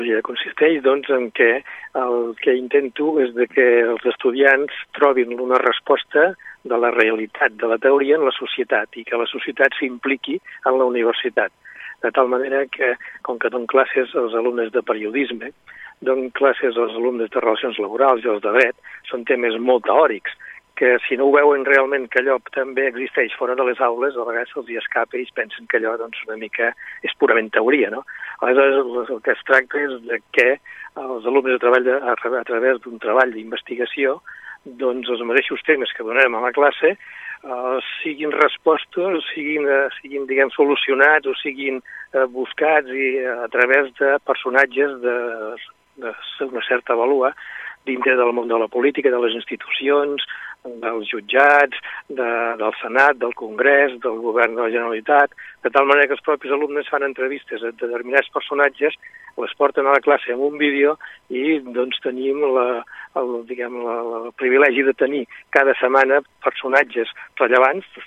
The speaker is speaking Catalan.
Consisteix en què el que intento és que els estudiants trobin una resposta de la realitat, de la teoria en la societat i que la societat s'impliqui en la universitat. De tal manera que, com que dono classes als alumnes de periodisme, dono classes als alumnes de relacions laborals i als de dret, són temes molt teòrics, que si no ho veuen realment que allò també existeix fora de les aules, a vegades se'ls escapa i es pensen que allò una mica és purament teoria, no? Aleshores, el que es tracta és de que els alumnes a través d'un treball d'investigació, els mateixos temes que donem a la classe siguin respostos, siguin solucionats o siguin buscats a través de personatges d'una certa vàlua dintre del món de la política, de les institucions, dels jutjats, del Senat, del Congrés, del Govern de la Generalitat, de tal manera que els propis alumnes fan entrevistes a determinats personatges, les porten a la classe amb un vídeo i tenim el privilegi de tenir cada setmana personatges rellevants,